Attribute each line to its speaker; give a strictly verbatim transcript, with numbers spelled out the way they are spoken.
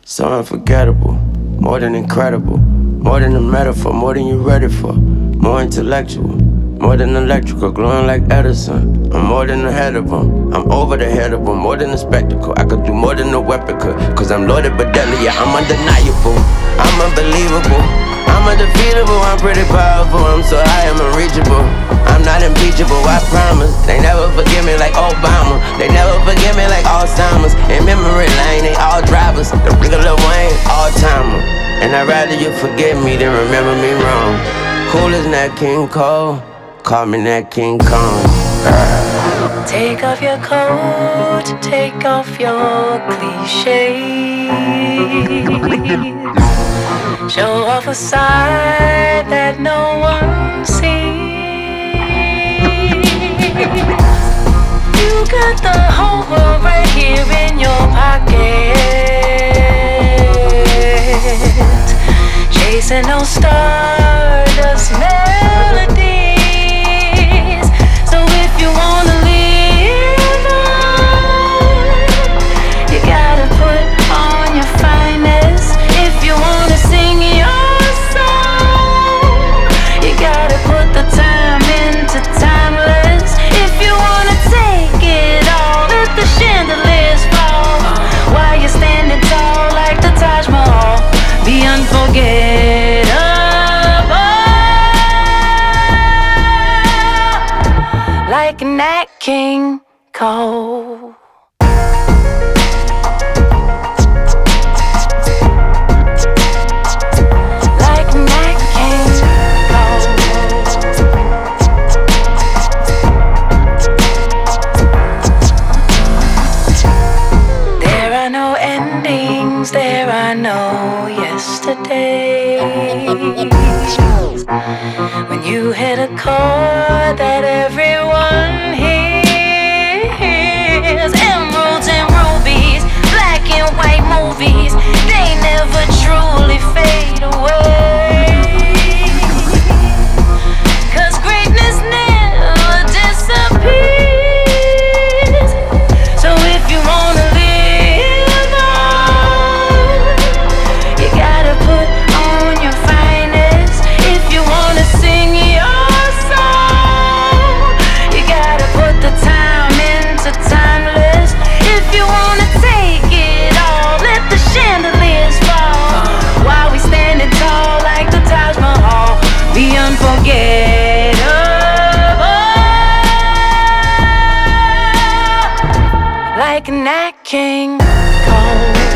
Speaker 1: So unforgettable, more than incredible, more than a metaphor, more than you're ready for, more intellectual, more than electrical, glowing like Edison. I'm more than ahead of them, I'm over the head of them, more than a spectacle. I could do more than a weapon could, cause I'm loaded but deadly, yeah, I'm undeniable, I'm unbelievable, I'm undefeatable, I'm pretty powerful, I'm so high, I'm unreachable. I'm not impeachable, I promise. They never forgive me like Obama. They never forgive me like Alzheimer's. In memory lane, they all drivers. The real Lil Wayne, all-timer. And I'd rather you forgive me than remember me wrong. Cool as Nat King Cole, call me Nat King Kong. uh.
Speaker 2: Take off your coat, take off your cliches. Show off a side that no one sees. You got the whole world right here in your pocket, chasing those stardust melodies. So if you wanna live on, you gotta put on your finest. If you wanna sing your song, you gotta put the time into timeless. If you wanna take it all, let the chandeliers fall while you're standing tall like the Taj Mahal. Be unforgettable, like Nat King Cole. Like Nat King Cole. There are no endings, there are no yesterdays. When you hit a chord that everyone hears, emeralds and rubies, black and white movies, they never truly fade away. Cause greatness never disappears. So if you wanna live on, you gotta put on your finest. If you wanna sing your song, you gotta put the time into timeless. If you wanna take it all, let the chandeliers fall while we standing tall like the Taj Mahal. Be unforgettable, like Nat King Cole.